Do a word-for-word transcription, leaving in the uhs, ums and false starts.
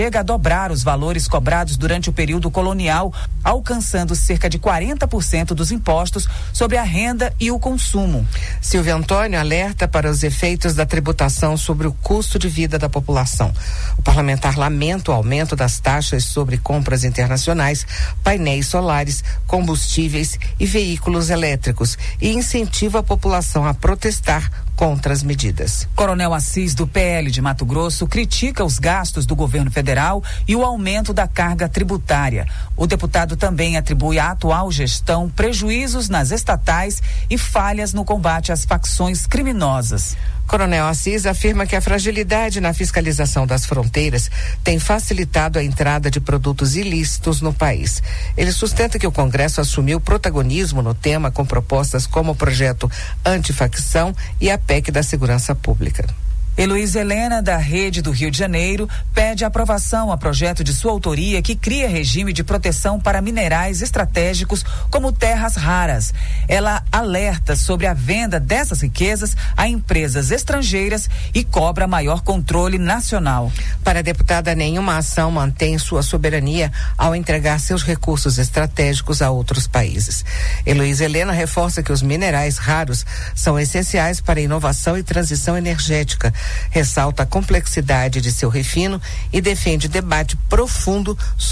chega a dobrar os valores cobrados durante o período colonial, alcançando cerca de quarenta por cento dos impostos sobre a renda e o consumo. Silvio Antônio alerta para os efeitos da tributação sobre o custo de vida da população. O parlamentar lamenta o aumento das taxas sobre compras internacionais, painéis solares, combustíveis e veículos elétricos e incentiva a população a protestar contra as medidas. Coronel Assis, do P L de Mato Grosso, critica os gastos do governo federal e o aumento da carga tributária. O deputado também atribui à atual gestão prejuízos nas estatais e falhas no combate às facções criminosas. Coronel Assis afirma que a fragilidade na fiscalização das fronteiras tem facilitado a entrada de produtos ilícitos no país. Ele sustenta que o Congresso assumiu protagonismo no tema com propostas como o projeto Antifacção e a P E C da Segurança Pública. Heloísa Helena, da Rede do Rio de Janeiro, pede aprovação a projeto de sua autoria que cria regime de proteção para minerais estratégicos como terras raras. Ela alerta sobre a venda dessas riquezas a empresas estrangeiras e cobra maior controle nacional. Para a deputada, nenhuma ação mantém sua soberania ao entregar seus recursos estratégicos a outros países. Heloísa Helena reforça que os minerais raros são essenciais para a inovação e transição energética. Ressalta a complexidade de seu refino e defende debate profundo sobre